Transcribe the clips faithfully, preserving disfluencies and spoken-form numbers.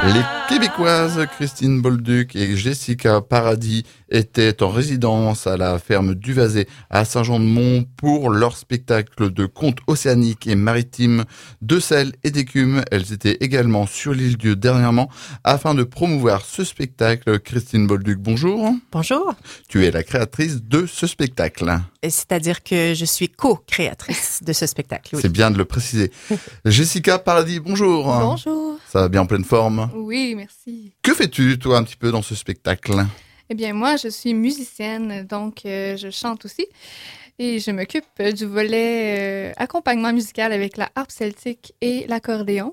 Les Québécoises Christine Bolduc et Jessica Paradis étaient en résidence à la ferme Duvazet à Saint-Jean-de-Mont pour leur spectacle de contes océaniques et maritimes de sel et d'écume. Elles étaient également sur l'île Dieu dernièrement afin de promouvoir ce spectacle. Christine Bolduc, bonjour. Bonjour. Tu es la créatrice de ce spectacle. Et c'est-à-dire que je suis co-créatrice de ce spectacle. Oui. C'est bien de le préciser. Jessica Paradis, bonjour. Bonjour. Ça va bien en pleine forme? Oui, merci. Que fais-tu, toi, un petit peu dans ce spectacle? Eh bien, moi, je suis musicienne, donc euh, je chante aussi. Et je m'occupe du volet euh, accompagnement musical avec la harpe celtique et l'accordéon.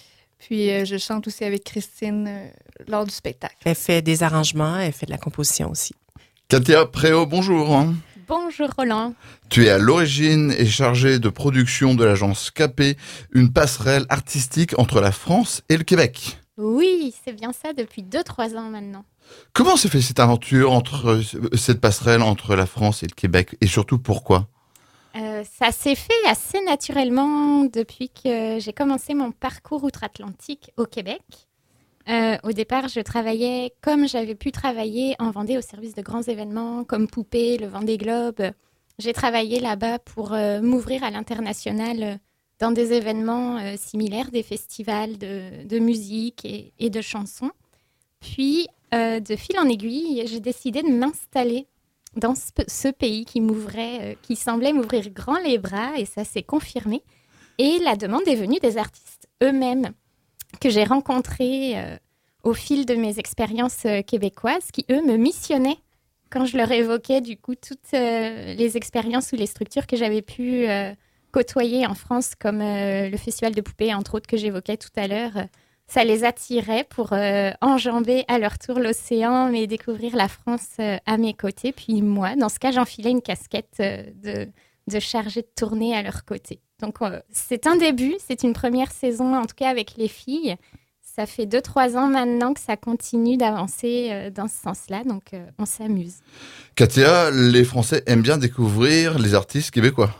Puis, euh, je chante aussi avec Christine euh, lors du spectacle. Elle fait des arrangements, elle fait de la composition aussi. Katia Préau, bonjour. Bonjour Roland. Tu es à l'origine et chargée de production de l'agence Capé, une passerelle artistique entre la France et le Québec. Oui, c'est bien ça depuis deux trois ans maintenant. Comment s'est fait cette aventure, entre cette passerelle entre la France et le Québec, et surtout pourquoi? euh, Ça s'est fait assez naturellement depuis que j'ai commencé mon parcours outre-Atlantique au Québec. Euh, au départ, je travaillais comme j'avais pu travailler en Vendée au service de grands événements comme Poupée, le Vendée Globe. J'ai travaillé là-bas pour euh, m'ouvrir à l'international euh, dans des événements euh, similaires, des festivals de, de musique et, et de chansons. Puis, euh, de fil en aiguille, j'ai décidé de m'installer dans ce, ce pays qui m'ouvrait, euh, qui semblait m'ouvrir grand les bras, et ça s'est confirmé. Et la demande est venue des artistes eux-mêmes que j'ai rencontrés euh, au fil de mes expériences euh, québécoises, qui, eux, me missionnaient quand je leur évoquais, du coup, toutes euh, les expériences ou les structures que j'avais pu euh, côtoyer en France, comme euh, le Festival de Poupées, entre autres, que j'évoquais tout à l'heure. Ça les attirait pour euh, enjamber à leur tour l'océan, mais découvrir la France euh, à mes côtés. Puis moi, dans ce cas, j'enfilais une casquette euh, de, de chargée de tournée à leur côté. Donc, euh, c'est un début, c'est une première saison, en tout cas avec les filles. Ça fait deux, trois ans maintenant que ça continue d'avancer euh, dans ce sens-là, donc euh, on s'amuse. Katia, les Français aiment bien découvrir les artistes québécois.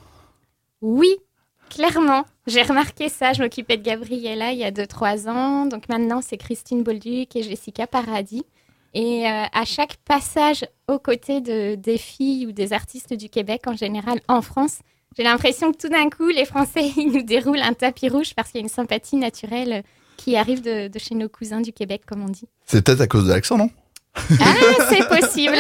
Oui, clairement. J'ai remarqué ça. Je m'occupais de Gabriella il y a deux, trois ans. Donc maintenant, c'est Christine Bolduc et Jessica Paradis. Et euh, à chaque passage aux côtés de, des filles ou des artistes du Québec en général en France, j'ai l'impression que tout d'un coup, les Français, ils nous déroulent un tapis rouge parce qu'il y a une sympathie naturelle qui arrive de, de chez nos cousins du Québec, comme on dit. C'est peut-être à cause de l'accent, non? Ah, c'est possible.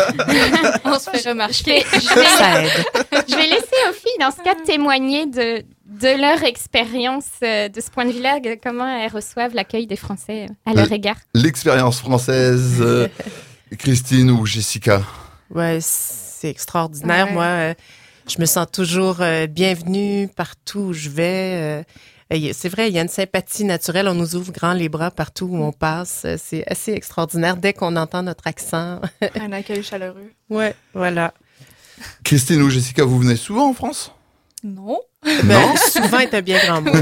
On se fait remarquer. Je vais, je vais, Ça aide. je vais laisser aux filles, dans ce cas, témoigner de, de leur expérience euh, de ce point de vue-là, de comment elles reçoivent l'accueil des Français à leur Euh, égard. L'expérience française, euh, Christine ou Jessica? Ouais, c'est extraordinaire. Ouais. Moi, euh, je me sens toujours euh, bienvenue partout où je vais. Euh, et c'est vrai, il y a une sympathie naturelle. On nous ouvre grand les bras partout où on passe. C'est assez extraordinaire dès qu'on entend notre accent. Un accueil chaleureux. Ouais, voilà. Christine ou Jessica, vous venez souvent en France? Non. Ben, souvent est un bien grand mot.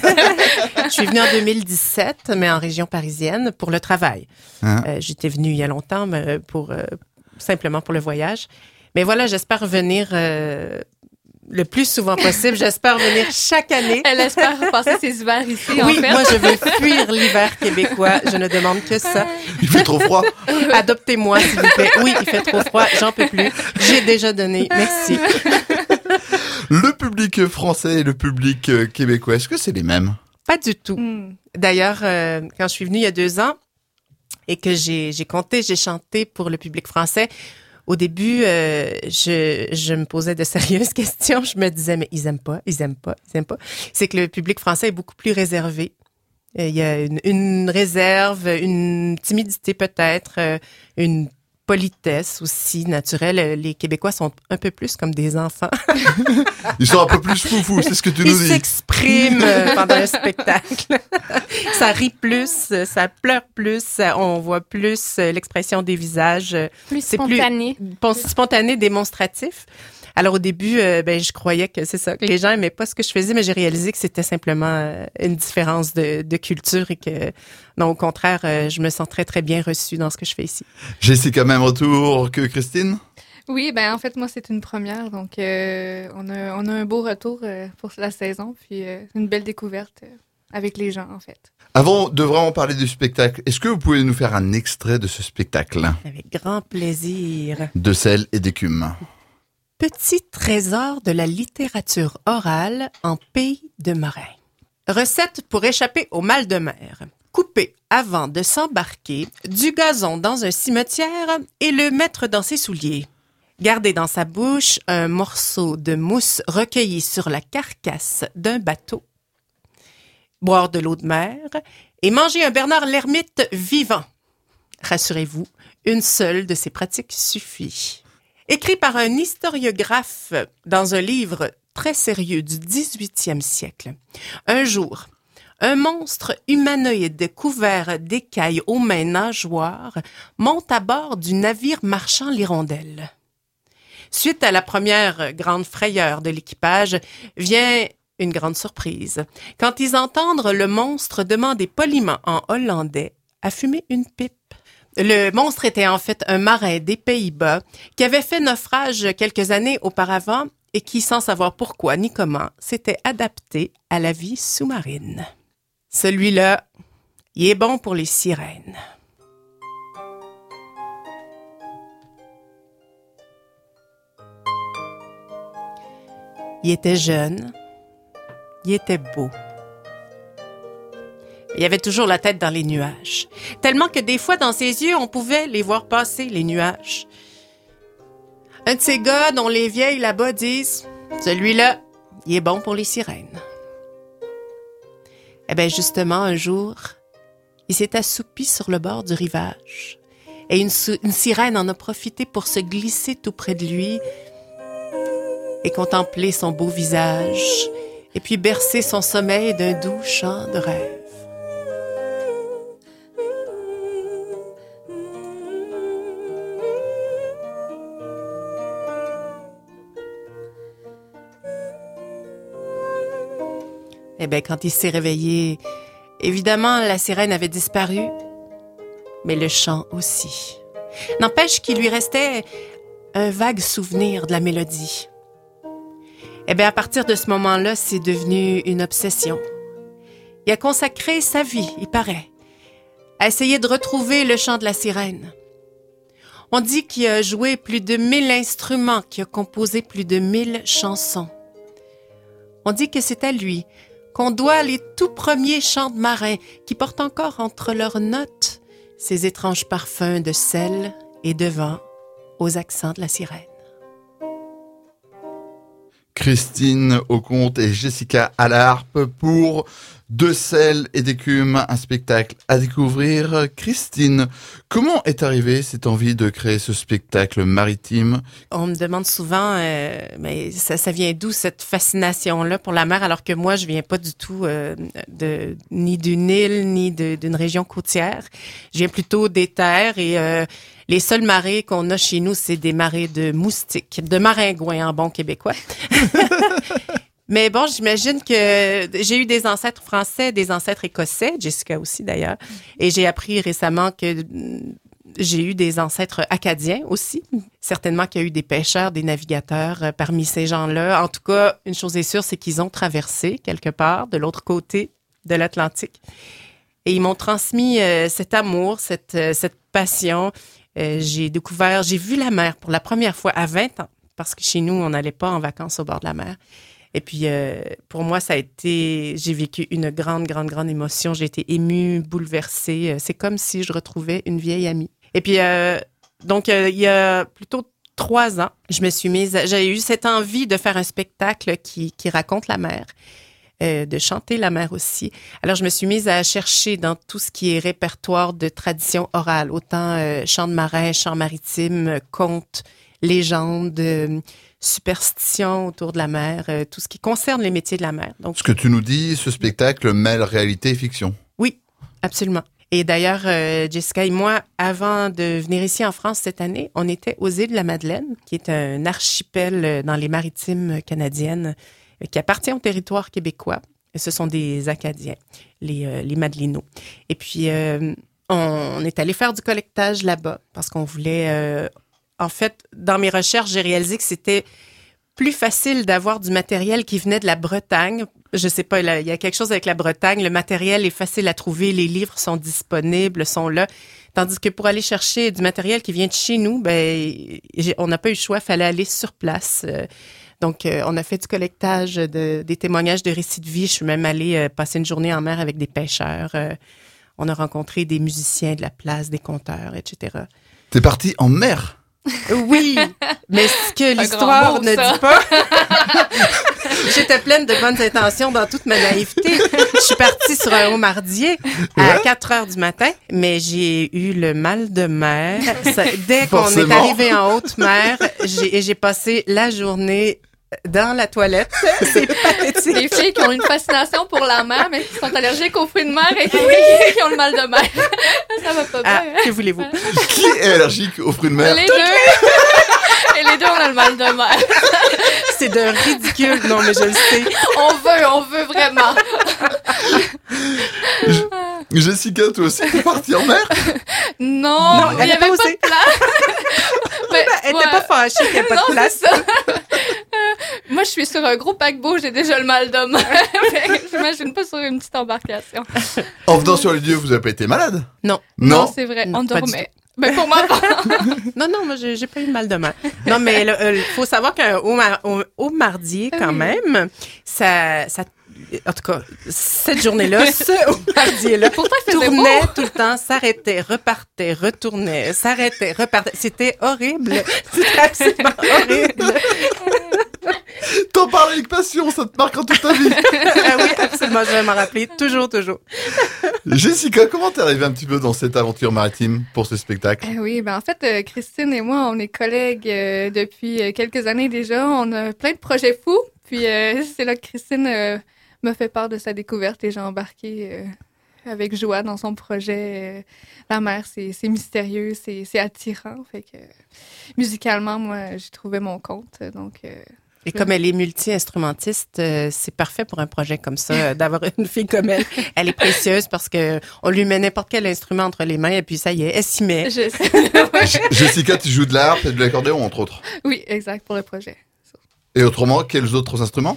Je suis venue en deux mille dix-sept, mais en région parisienne pour le travail. Hein? Euh, j'étais venue il y a longtemps, mais pour euh, simplement pour le voyage. Mais voilà, j'espère revenir euh, le plus souvent possible. J'espère venir chaque année. Elle espère passer ses hivers ici, en Oui, fait. moi, je veux fuir l'hiver québécois. Je ne demande que ça. Il fait trop froid. Adoptez-moi, s'il vous plaît. Oui, il fait trop froid. J'en peux plus. J'ai déjà donné. Merci. Le public français et le public euh, québécois, est-ce que c'est les mêmes? Pas du tout. Mm. D'ailleurs, euh, quand je suis venue il y a deux ans et que j'ai, j'ai compté, j'ai chanté pour le public français, au début, euh, je, je me posais de sérieuses questions. Je me disais, mais ils aiment pas, ils aiment pas, ils aiment pas. C'est que le public français est beaucoup plus réservé. Euh, Il y a une, une réserve, une timidité peut-être, euh, une politesse aussi naturelle. Les Québécois sont un peu plus comme des enfants. Ils sont un peu plus foufous, c'est ce que tu Ils nous dis. s'expriment euh, pendant un spectacle. Ça rit plus, ça pleure plus, ça- on voit plus euh, l'expression des visages. euh, Plus c'est plus- spontané. pon- Spontané, démonstratif. Alors au début, euh, ben je croyais que c'est ça, que les gens aimaient pas ce que je faisais, mais j'ai réalisé que c'était simplement euh, une différence de, de culture et que, non, au contraire, euh, je me sens très très bien reçue dans ce que je fais ici. Jessica, même retour que Christine? Oui, ben en fait, moi, c'est une première. Donc, euh, on, a, on a un beau retour euh, pour la saison. Puis, euh, une belle découverte euh, avec les gens, en fait. Avant de vraiment parler du spectacle, est-ce que vous pouvez nous faire un extrait de ce spectacle? Avec grand plaisir. De sel et d'écume. Petit trésor de la littérature orale en pays de marin. Recette pour échapper au mal de mer. Couper avant de s'embarquer du gazon dans un cimetière et le mettre dans ses souliers. Garder dans sa bouche un morceau de mousse recueilli sur la carcasse d'un bateau. Boire de l'eau de mer et manger un Bernard l'ermite vivant. Rassurez-vous, une seule de ces pratiques suffit. Écrit par un historiographe dans un livre très sérieux du dix-huitième siècle. Un jour, un monstre humanoïde couvert d'écailles aux mains nageoires monte à bord du navire marchand l'Hirondelle. Suite à la première grande frayeur de l'équipage, vient une grande surprise. Quand ils entendent le monstre demander poliment en hollandais à fumer une pipe. Le monstre était en fait un marin des Pays-Bas qui avait fait naufrage quelques années auparavant et qui, sans savoir pourquoi ni comment, s'était adapté à la vie sous-marine. Celui-là, il est bon pour les sirènes. Il était jeune, il était beau. Il avait toujours la tête dans les nuages, tellement que des fois, dans ses yeux, on pouvait les voir passer, les nuages. Un de ces gars dont les vieilles là-bas disent « Celui-là, il est bon pour les sirènes. » Eh bien, justement, un jour, il s'est assoupi sur le bord du rivage et une, une sirène en a profité pour se glisser tout près de lui et contempler son beau visage et puis bercer son sommeil d'un doux chant de rêve. Eh bien, quand il s'est réveillé, évidemment, la sirène avait disparu, mais le chant aussi. N'empêche qu'il lui restait un vague souvenir de la mélodie. Eh bien, à partir de ce moment-là, c'est devenu une obsession. Il a consacré sa vie, il paraît, à essayer de retrouver le chant de la sirène. On dit qu'il a joué plus de mille instruments, qu'il a composé plus de mille chansons. On dit que c'est à lui qu'on doit les tout premiers chants de marins qui portent encore entre leurs notes ces étranges parfums de sel et de vent aux accents de la sirène. Christine Auconte et Jessica à la harpe pour De sel et d'écume, un spectacle à découvrir. Christine, comment est arrivée cette envie de créer ce spectacle maritime? On me demande souvent, euh, mais ça, ça vient d'où cette fascination-là pour la mer, alors que moi, je viens pas du tout euh, de ni d'une île ni de, d'une région côtière. Je viens plutôt des terres et euh, les seules marées qu'on a chez nous, c'est des marées de moustiques, de maringouins en bon québécois. Mais bon, j'imagine que j'ai eu des ancêtres français, des ancêtres écossais, Jessica aussi d'ailleurs, et j'ai appris récemment que j'ai eu des ancêtres acadiens aussi. Certainement qu'il y a eu des pêcheurs, des navigateurs parmi ces gens-là. En tout cas, une chose est sûre, c'est qu'ils ont traversé quelque part de l'autre côté de l'Atlantique. Et ils m'ont transmis euh, cet amour, cette, euh, cette passion. Euh, j'ai découvert, j'ai vu la mer pour la première fois à vingt ans, parce que chez nous, on n'allait pas en vacances au bord de la mer. Et puis, euh, pour moi, ça a été... J'ai vécu une grande, grande, grande émotion. J'ai été émue, bouleversée. C'est comme si je retrouvais une vieille amie. Et puis, euh, donc, euh, il y a plutôt trois ans, je me suis mise... À, j'ai eu cette envie de faire un spectacle qui, qui raconte la mer, euh, de chanter la mer aussi. Alors, je me suis mise à chercher dans tout ce qui est répertoire de tradition orale, autant euh, chants de marin, chants maritimes, contes, légendes... Euh, superstitions autour de la mer, euh, tout ce qui concerne les métiers de la mer. Donc, ce que tu nous dis, ce spectacle mêle réalité et fiction. Oui, absolument. Et d'ailleurs, euh, Jessica et moi, avant de venir ici en France cette année, on était aux îles de la Madeleine, qui est un archipel dans les maritimes canadiennes euh, qui appartient au territoire québécois. Et ce sont des Acadiens, les, euh, les Madelinots. Et puis, euh, on, on est allé faire du collectage là-bas parce qu'on voulait... Euh, En fait, dans mes recherches, j'ai réalisé que c'était plus facile d'avoir du matériel qui venait de la Bretagne Je sais pas, il y a quelque chose avec la Bretagne. Le matériel est facile à trouver, les livres sont disponibles, sont là. Tandis que pour aller chercher du matériel qui vient de chez nous, ben, on n'a pas eu le choix, il fallait aller sur place. Donc, on a fait du collectage, de, des témoignages de récits de vie. Je suis même allée passer une journée en mer avec des pêcheurs. On a rencontré des musiciens de la place, des conteurs, et cetera. T'es partie en mer? Oui, mais ce que l'histoire ne dit pas... J'étais pleine de bonnes intentions dans toute ma naïveté. Je suis partie sur un homardier à quatre heures du matin, mais j'ai eu le mal de mer. Ça, dès qu'on est arrivé en haute mer, j'ai, j'ai passé la journée dans la toilette. C'est pathétique. Les filles qui ont une fascination pour la mer, mais qui sont allergiques aux fruits de mer et qui, qui ont le mal de mer. Ça va pas ah, bien. Que voulez-vous? Qui est allergique aux fruits de mer? Les deux. Et les deux, on a le mal de mer. C'est de ridicule. Non, mais je le sais. On veut, on veut vraiment. Je... Jessica, toi aussi, t'es partie en mer? Non, non il n'y avait pas osé. de place. Mais, elle n'était ouais. pas fâchée qu'il n'y ait pas non, de place. C'est ça. Moi, je suis sur un gros paquebot, j'ai déjà le mal de mer. J'imagine pas sur une petite embarcation. En venant sur les lieux, vous n'avez pas été malade? Non. Non, non c'est vrai, non, on dormait. Mais pour moi, non, non, moi, j'ai, j'ai pas eu de mal de mer. Non, mais il euh, faut savoir qu'un homardier, quand oui. même, ça, ça, en tout cas, cette journée-là, ce homardier-là, tournait beau. Tout le temps, s'arrêtait, repartait, retournait, s'arrêtait, repartait. C'était horrible. C'était absolument horrible. T'en parles avec passion, ça te marquera toute ta vie. Ah oui, absolument, je vais m'en rappeler toujours, toujours. Jessica, comment t'es arrivée un petit peu dans cette aventure maritime pour ce spectacle? Euh, oui, ben en fait, euh, Christine et moi, on est collègues euh, depuis euh, quelques années déjà. On a plein de projets fous. Puis euh, c'est là que Christine euh, m'a fait part de sa découverte et j'ai embarqué euh, avec joie dans son projet. Euh, la mer, c'est, c'est mystérieux, c'est, c'est attirant. Fait que euh, musicalement, moi, j'ai trouvé mon compte. Donc... Euh, Et comme elle est multi-instrumentiste, euh, c'est parfait pour un projet comme ça, euh, d'avoir une fille comme elle. Elle est précieuse parce que on lui met n'importe quel instrument entre les mains et puis ça y est, elle s'y met. Je sais. Jessica, tu joues de la harpe et de l'accordéon, entre autres. Oui, exact, pour le projet. Et autrement, quels autres instruments?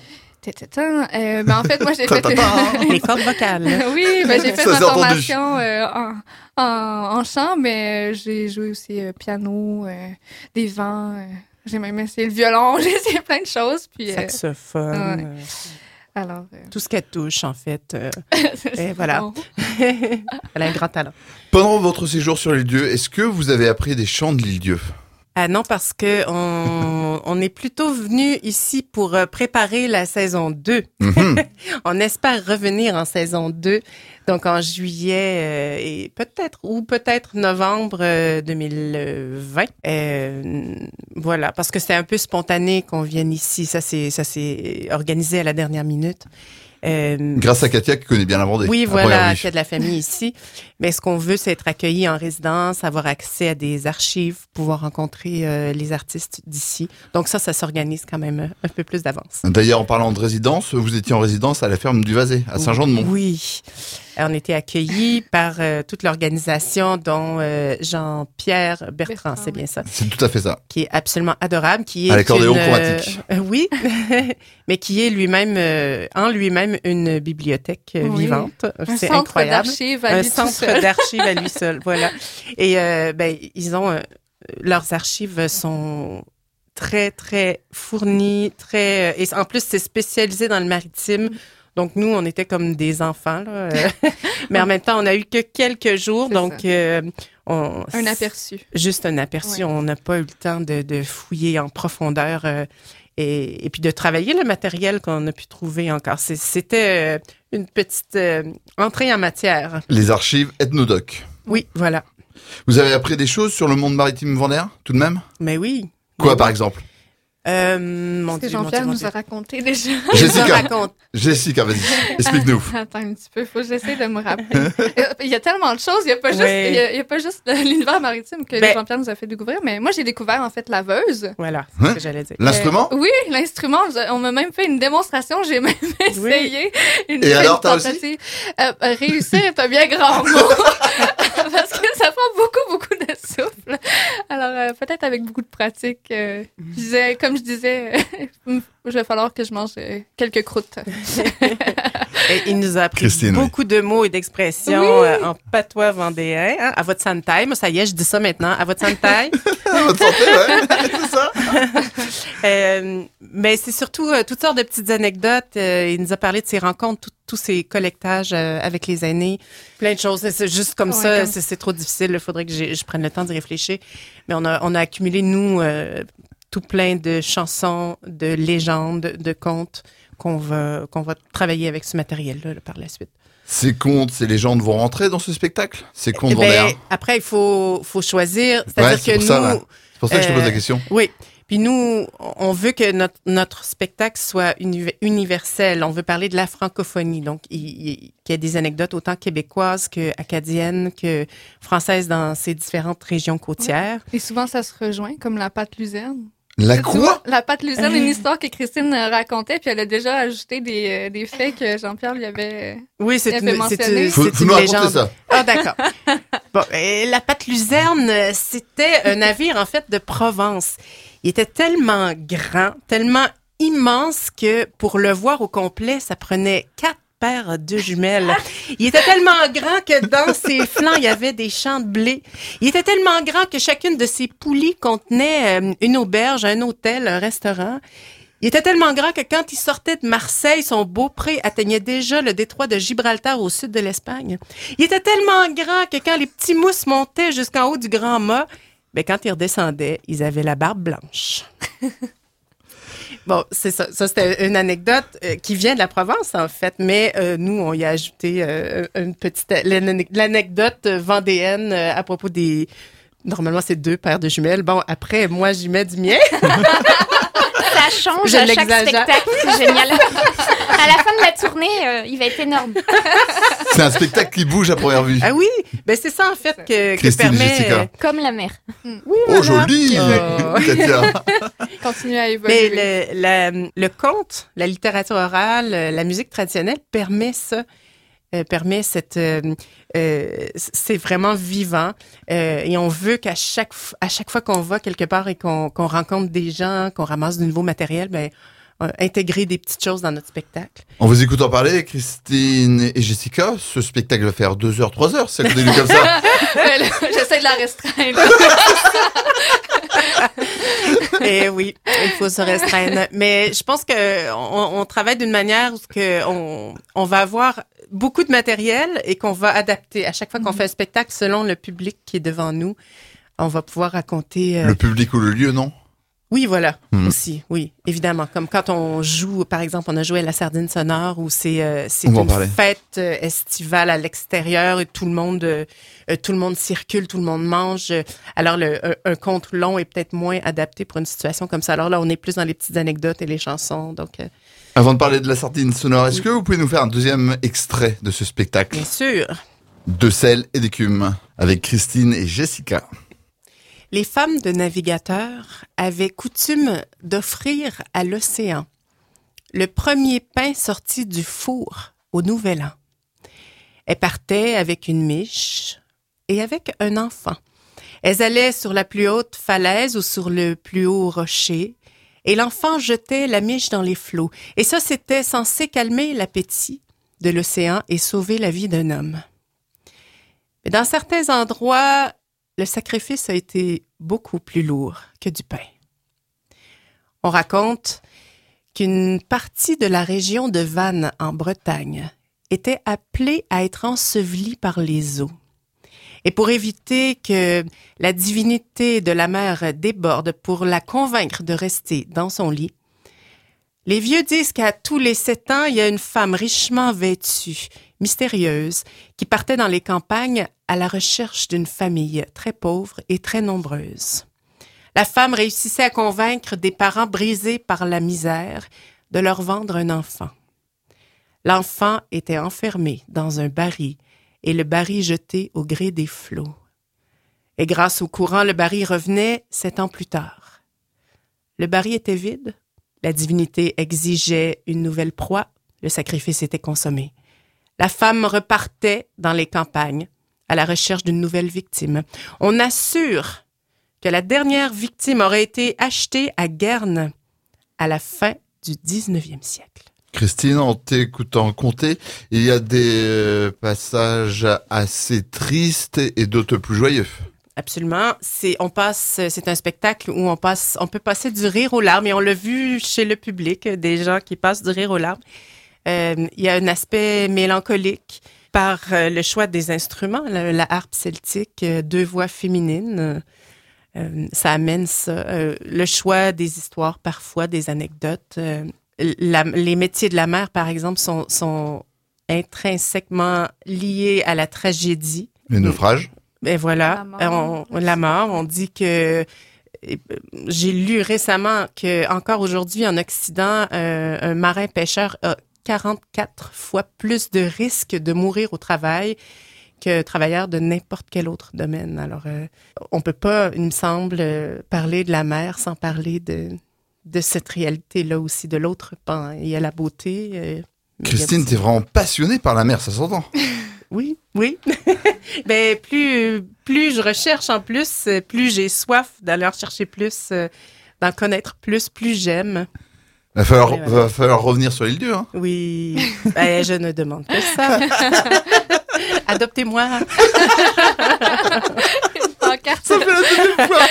Euh, ben en fait, moi, j'ai fait... Les cordes vocales. Oui, ben j'ai fait ma formation euh, en, en, en chant, mais j'ai joué aussi euh, piano, euh, des vents... Euh, j'ai même essayé le violon, j'ai essayé plein de choses. Puis, saxophone. Euh, ouais. euh, Alors, euh... tout ce qu'elle touche, en fait. Euh, et voilà. Bon. Elle a un grand talent. Pendant votre séjour sur l'île Dieu, est-ce que vous avez appris des chants de l'île Dieu? Ah non, parce que on, on est plutôt venu ici pour préparer la saison deux. Mm-hmm. On espère revenir en saison deux, donc en juillet euh, et peut-être ou peut-être novembre euh, deux mille vingt. Euh, voilà, parce que c'est un peu spontané qu'on vienne ici. Ça c'est ça s'est organisé à la dernière minute. Euh, Grâce à Katia qui connaît bien la Vendée. Oui, voilà, qui a de la famille ici. Mais ce qu'on veut, c'est être accueilli en résidence, avoir accès à des archives, pouvoir rencontrer euh, les artistes d'ici. Donc ça, ça s'organise quand même un peu plus d'avance. D'ailleurs, en parlant de résidence, vous étiez en résidence à la ferme du Vazé, à Saint-Jean-de-Mont. Oui. On était accueillis par euh, toute l'organisation, dont euh, Jean-Pierre Bertrand, Bertrand, c'est bien ça. C'est tout à fait ça. Qui est absolument adorable. Qui est à l'accordéon une, chromatique. Euh, oui, mais qui est lui-même, euh, en lui-même, une bibliothèque euh, oui. vivante. Un c'est centre incroyable. D'archives à Un lui centre seul. d'archives à lui seul, voilà. Et euh, ben, ils ont... Euh, leurs archives sont... très, très fournies, très... Et en plus, c'est spécialisé dans le maritime. Donc, nous, on était comme des enfants, là. Mais en même temps, on n'a eu que quelques jours. C'est donc, euh, on, un aperçu. Juste un aperçu. Ouais. On n'a pas eu le temps de, de fouiller en profondeur euh, et, et puis de travailler le matériel qu'on a pu trouver encore. C'est, c'était euh, une petite euh, entrée en matière. Les archives Ethnodoc. Oui, voilà. Vous avez appris des choses sur le monde maritime vendéen, tout de même? Mais oui. Quoi, mais par bon. exemple? Euh, mon Ce que Dieu, Jean-Pierre mon Dieu, mon nous Dieu. a raconté déjà. Jessica, Jessica, vas-y, explique-nous. Attends un petit peu, faut que j'essaie de me rappeler. Il y a tellement de choses, il n'y a pas juste, Ouais. il y a, il y a pas juste l'univers maritime que Ben- Jean-Pierre nous a fait découvrir, mais moi j'ai découvert en fait laveuse. Voilà, c'est Hein? ce que j'allais dire. L'instrument? Euh, oui, l'instrument, on m'a même fait une démonstration, j'ai même essayé. Une, Et une alors, t'as réussi? tentative. Euh, euh, réussir est un bien grand mot. Parce que ça prend beaucoup, beaucoup de souffle. Alors, euh, peut-être avec beaucoup de pratique. Euh, je disais, comme je disais, il va falloir que je mange euh, quelques croûtes. Et il nous a appris Christine, beaucoup oui. de mots et d'expressions oui. euh, en patois vendéen. Hein? À votre santé. Moi, ça y est, je dis ça maintenant. À votre santé. À votre santé, ouais. C'est ça. euh, mais c'est surtout euh, toutes sortes de petites anecdotes. Euh, il nous a parlé de ses rencontres, tous ses collectages euh, avec les aînés. Plein de choses. C'est, c'est juste comme ouais, ça. Comme... C'est, c'est trop difficile. Il faudrait que je prenne le temps d'y réfléchir. Mais on a, on a accumulé, nous, euh, tout plein de chansons, de légendes, de contes qu'on va, qu'on va travailler avec ce matériel-là là, par la suite. Ces contes, ces légendes vont rentrer dans ce spectacle? Ces contes eh vendéens? ben, après, il faut, faut choisir. C'est-à-dire ouais, c'est que pour nous... Ça, ouais. C'est pour ça que euh, je te pose la question. Oui. Puis nous, on veut que notre, notre spectacle soit uni- universel. On veut parler de la francophonie. Donc, il, il, qu'il y ait des anecdotes autant québécoises qu'acadiennes, que françaises dans ces différentes régions côtières. Ouais. Et souvent, ça se rejoint, comme la pâte luzerne. La quoi? La pâte luzerne, une histoire que Christine racontait, puis elle a déjà ajouté des, euh, des faits que Jean-Pierre lui avait Oui, c'est une, c'est, c'est, faut, c'est faut une nous légende. Ça. Ah, d'accord. Bon, et la pâte luzerne, c'était un navire, en fait, de Provence. Il était tellement grand, tellement immense que pour le voir au complet, ça prenait quatre paires de jumelles. Il était tellement grand que dans ses flancs, il y avait des champs de blé. Il était tellement grand que chacune de ses poulies contenait euh, une auberge, un hôtel, un restaurant. Il était tellement grand que quand il sortait de Marseille, son beaupré atteignait déjà le détroit de Gibraltar au sud de l'Espagne. Il était tellement grand que quand les petits mousses montaient jusqu'en haut du grand mât, ben quand ils redescendaient, ils avaient la barbe blanche. Bon, c'est ça. Ça, c'était une anecdote euh, qui vient de la Provence, en fait. Mais euh, nous, on y a ajouté euh, une petite... l'anecdote vendéenne euh, à propos des... Normalement, c'est deux paires de jumelles. Bon, après, moi, j'y mets du mien. Ça change Je à chaque l'exagère. spectacle. C'est génial. À la fin de la tournée, euh, il va être énorme. C'est un spectacle qui bouge à première vue. Ah oui? Ben c'est ça, en fait, que, que Christine permet... Jessica. Comme la mer. Oui, Oh, voilà. joli! Oh. Katia. Continue à évoluer. Mais le, la, le conte, la littérature orale, la musique traditionnelle permet ça. Euh, permet cette... Euh, euh, c'est vraiment vivant. Euh, et on veut qu'à chaque, à chaque fois qu'on va quelque part et qu'on, qu'on rencontre des gens, qu'on ramasse du nouveau matériel, ben, euh, intégrer des petites choses dans notre spectacle. En vous écoutant parler, Christine et Jessica, ce spectacle va faire deux heures, trois heures, si ça continue comme ça. J'essaie de la restreindre. Et oui, il faut se restreindre. Mais je pense que on, on travaille d'une manière où que on, on va avoir beaucoup de matériel et qu'on va adapter à chaque fois qu'on mm-hmm. fait un spectacle selon le public qui est devant nous. On va pouvoir raconter... Euh... Le public ou le lieu, non? Oui, voilà, mmh. aussi, oui, évidemment. Comme quand on joue, par exemple, on a joué à la Sardine sonore où c'est euh, c'est on une fête euh, estivale à l'extérieur et tout le monde euh, tout le monde circule, tout le monde mange. Alors le un, un conte long est peut-être moins adapté pour une situation comme ça. Alors là, on est plus dans les petites anecdotes et les chansons. Donc euh... avant de parler de la Sardine sonore, est-ce oui. que vous pouvez nous faire un deuxième extrait de ce spectacle? Bien sûr. De sel et d'écume avec Christine et Jessica. Les femmes de navigateurs avaient coutume d'offrir à l'océan le premier pain sorti du four au Nouvel An. Elles partaient avec une miche et avec un enfant. Elles allaient sur la plus haute falaise ou sur le plus haut rocher et l'enfant jetait la miche dans les flots. Et ça, c'était censé calmer l'appétit de l'océan et sauver la vie d'un homme. Mais dans certains endroits, le sacrifice a été beaucoup plus lourd que du pain. On raconte qu'une partie de la région de Vannes, en Bretagne, était appelée à être ensevelie par les eaux. Et pour éviter que la divinité de la mer déborde pour la convaincre de rester dans son lit, les vieux disent qu'à tous les sept ans, il y a une femme richement vêtue, mystérieuse, qui partait dans les campagnes à la recherche d'une famille très pauvre et très nombreuse. La femme réussissait à convaincre des parents brisés par la misère de leur vendre un enfant. L'enfant était enfermé dans un baril et le baril jeté au gré des flots. Et grâce au courant, le baril revenait sept ans plus tard. Le baril était vide, la divinité exigeait une nouvelle proie, le sacrifice était consommé. La femme repartait dans les campagnes à la recherche d'une nouvelle victime. On assure que la dernière victime aurait été achetée à Guernes à la fin du dix-neuvième siècle. Christine, en t'écoutant compter, il y a des euh, passages assez tristes et d'autres plus joyeux. Absolument. C'est, on passe, c'est un spectacle où on passe, on peut passer du rire aux larmes et on l'a vu chez le public, des gens qui passent du rire aux larmes. Euh, il y a un aspect mélancolique par euh, le choix des instruments, la, la harpe celtique, euh, deux voix féminines. Euh, ça amène ça. Euh, le choix des histoires, parfois des anecdotes. Euh, la, les métiers de la mer, par exemple, sont, sont intrinsèquement liés à la tragédie. Les naufrages. Et voilà, La mort. on, la mort. On dit que j'ai lu récemment que encore aujourd'hui en Occident, euh, un marin pêcheur a quarante-quatre fois plus de risques de mourir au travail que travailleur de n'importe quel autre domaine. Alors, euh, on peut pas, il me semble, euh, parler de la mer sans parler de de cette réalité-là aussi, de l'autre pan. Il y a la beauté. Euh, Christine, t'es vraiment passionnée par la mer, ça s'entend. Oui, oui. Ben plus plus je recherche en plus, plus j'ai soif d'aller en chercher plus, euh, d'en connaître plus, plus j'aime. Il va falloir, Ouais, ouais. va falloir revenir sur l'île Dieu. Hein. Oui, ben je ne demande que ça. Adoptez-moi. Une pancarte. Ça fait la deuxième fois.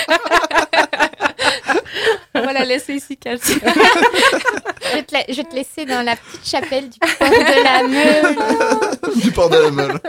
On va la laisser ici, Cathy. Je vais, te la- je vais te laisser dans la petite chapelle du port de la Meule. Du port de la Meule.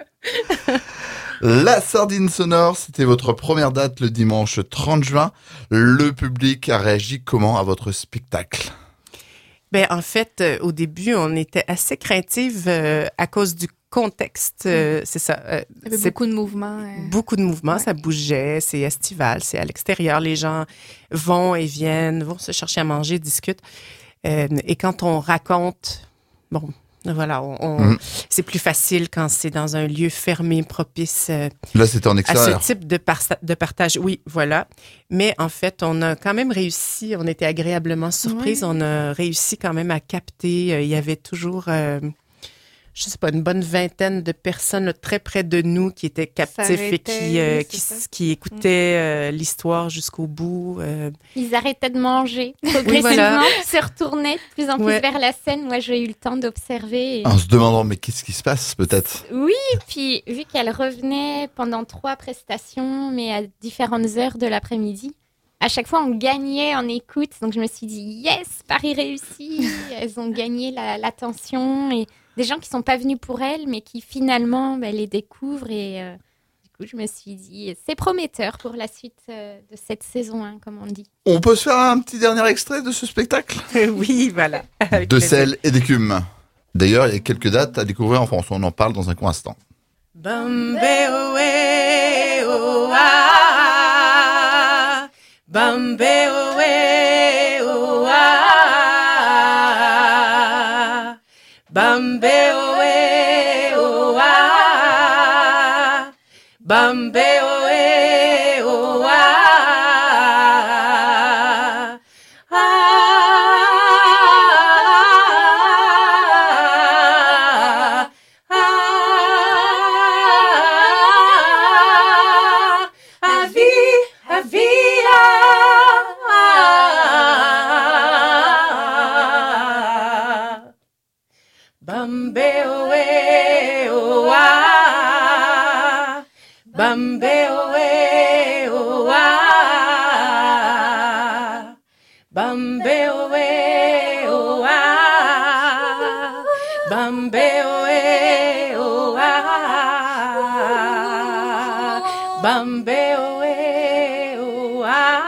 La Sardine Sonore, c'était votre première date le dimanche trente juin. Le public a réagi comment à votre spectacle? Ben en fait, euh, au début, on était assez craintive euh, à cause du contexte. euh, c'est ça. euh, Il y avait c'est beaucoup de mouvements. euh. beaucoup de mouvements, Ouais. ça bougeait, c'est estival, c'est à l'extérieur. Les gens vont et viennent, vont se chercher à manger, discutent. Euh, et quand on raconte, bon, voilà, on, on- Mhm. c'est plus facile quand c'est dans un lieu fermé, propice euh, Là, c'était en à extérieur. ce type de, par- de partage. Oui, voilà. Mais en fait, on a quand même réussi, on était agréablement surprise, Ouais. on a réussi quand même à capter. euh, Il y avait toujours, euh, je sais pas, une bonne vingtaine de personnes là, très près de nous qui étaient captifs et qui, S'arrêtaient, euh, oui, qui, c'est ça. qui écoutaient euh, l'histoire jusqu'au bout. euh. Ils arrêtaient de manger progressivement, voilà. se retournaient de plus en plus Ouais. vers la scène. Moi, j'ai eu le temps d'observer. et- En se demandant, mais qu'est-ce qui se passe, peut-être? Oui, puis vu qu'elle revenait pendant trois prestations, mais à différentes heures de l'après-midi, à chaque fois on gagnait en écoute. Donc je me suis dit, yes, Paris réussi. Elles ont gagné la- l'attention et des gens qui sont pas venus pour elles, mais qui finalement ben, les découvrent. Et euh, du coup, je me suis dit, c'est prometteur pour la suite euh, de cette saison un, comme on dit. On peut se faire un petit dernier extrait de ce spectacle? Oui, voilà. Avec De plaisir. sel et d'écume. D'ailleurs, il y a quelques dates à découvrir en France. On en parle dans un court instant. Bambeo e o a, Bambeo e o a, Bambeo e o a, Bambeo e o a, ah, ah, avi, avia, Bambeo e o a, Bambeo e o a, Bambeo e o a, Bambeo e o a, Bambeo e o a.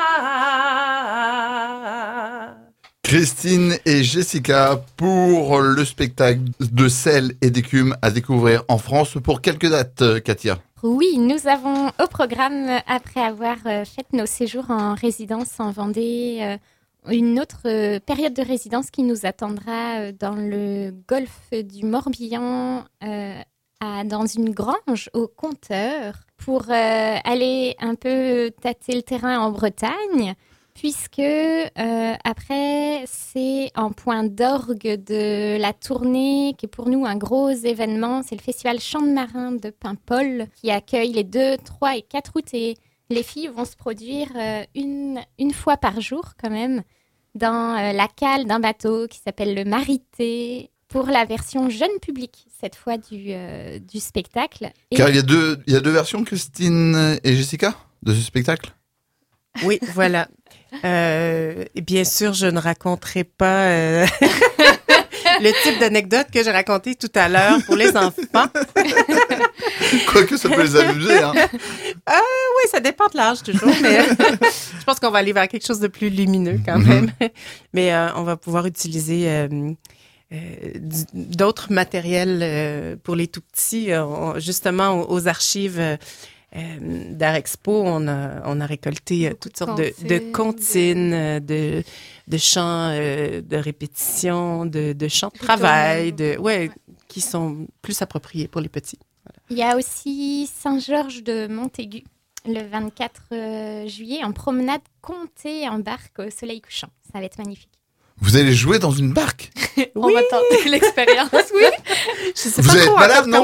Christine et Jessica pour le spectacle de sel et d'écume à découvrir en France pour quelques dates, euh, Katia. Oui, nous avons au programme, euh, après avoir euh, fait nos séjours en résidence en Vendée, euh, une autre euh, période de résidence qui nous attendra euh, dans le golfe du Morbihan, euh, à- dans une grange au Compteur, pour euh, aller un peu tâter le terrain en Bretagne, puisque euh, après, c'est en point d'orgue de la tournée, qui est pour nous un gros événement. C'est le festival Chant de Marin de Paimpol, qui accueille les deux, trois et quatre août. Et les filles vont se produire euh, une, une fois par jour quand même. dans euh, la cale d'un bateau qui s'appelle le Marité pour la version jeune public, cette fois du, euh, du spectacle. Et... Car il y a deux, il y a deux versions, Christine et Jessica, de ce spectacle. Oui, voilà. Euh, et bien sûr, je ne raconterai pas euh, le type d'anecdote que j'ai raconté tout à l'heure pour les enfants. Quoique ça peut les amuser, hein. Euh, oui, ça dépend de l'âge toujours, mais je pense qu'on va aller vers quelque chose de plus lumineux quand même. Mm-hmm. Mais euh, on va pouvoir utiliser euh, euh, d'autres matériels euh, pour les tout petits. Euh, justement, aux, aux archives euh, d'Art Expo, on a, on a récolté toutes sortes de, de comptines, de, de chants euh, de répétition, de, de chants de travail, de, ouais, qui sont plus appropriés pour les petits. Voilà. Il y a aussi Saint-Georges de Montaigu, le vingt-quatre juillet, en promenade comptée en barque au soleil couchant. Ça va être magnifique. Vous allez jouer dans une barque? On oui. va tenter l'expérience, oui. Je sais Vous pas allez trop être malade, non?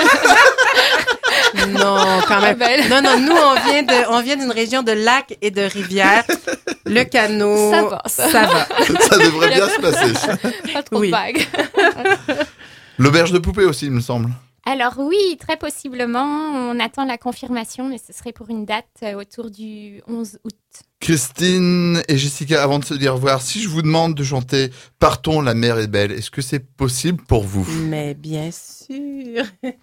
Non, quand même. Non, non, nous, on vient de, on vient d'une région de lacs et de rivières. Le canot, ça va. Ça, ça va. Ça devrait bien se passer. Pas trop oui. de vagues. L'auberge de poupée aussi, il me semble. Alors oui, très possiblement. On attend la confirmation, mais ce serait pour une date autour du onze août. Christine et Jessica, avant de se dire au revoir, si je vous demande de chanter « Partons, la mer est belle », est-ce que c'est possible pour vous? Mais bien sûr.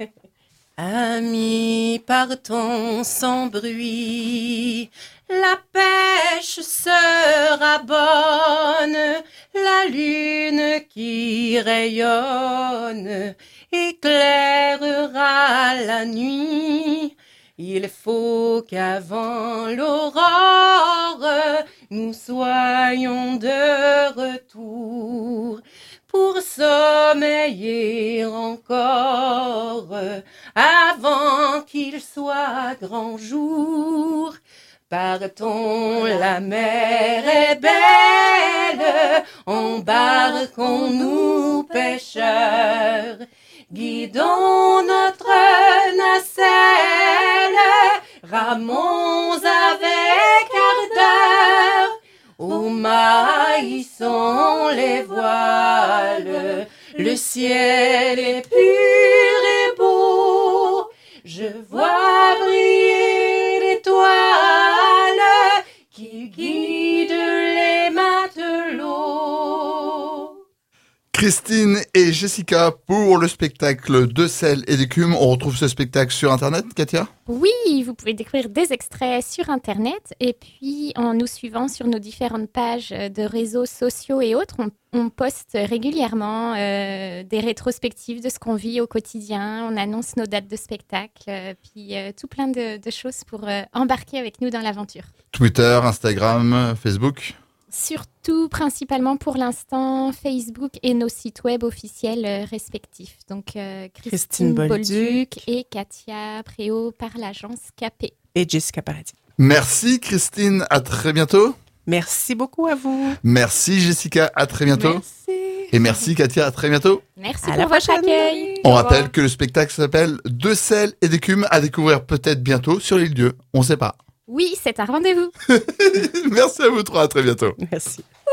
Amis, partons sans bruit, la pêche sera bonne, la lune qui rayonne éclairera la nuit. Il faut qu'avant l'aurore, nous soyons de retour pour sommeiller encore avant qu'il soit grand jour. Partons, la mer est belle, embarquons-nous pêcheurs, guidons notre nacelle, ramons avec ardeur, aux maillissons les voiles, le ciel est pur et beau, je vois briller l'étoile qui guide les matelots. Christine et Jessica pour le spectacle de sel et d'écume. On retrouve ce spectacle sur Internet, Katia? Oui, vous pouvez découvrir des extraits sur Internet et puis en nous suivant sur nos différentes pages de réseaux sociaux et autres, on, on poste régulièrement euh, des rétrospectives de ce qu'on vit au quotidien. On annonce nos dates de spectacle, euh, puis euh, tout plein de, de choses pour euh, embarquer avec nous dans l'aventure. Twitter, Instagram, Facebook? Surtout, principalement pour l'instant, Facebook et nos sites web officiels euh, respectifs. Donc, euh, Christine, Christine Bolduc. Bolduc et Katia Préau par l'agence K P. Et Jessica Paradis. Merci Christine, à très bientôt. Merci beaucoup à vous. Merci Jessica, à très bientôt. Merci. Et merci Katia, à très bientôt. Merci à pour votre accueil. On rappelle que le spectacle s'appelle De sel et d'écume, à découvrir peut-être bientôt sur l'île Dieu. On ne sait pas. Oui, c'est un rendez-vous. Merci à vous trois, à très bientôt. Merci.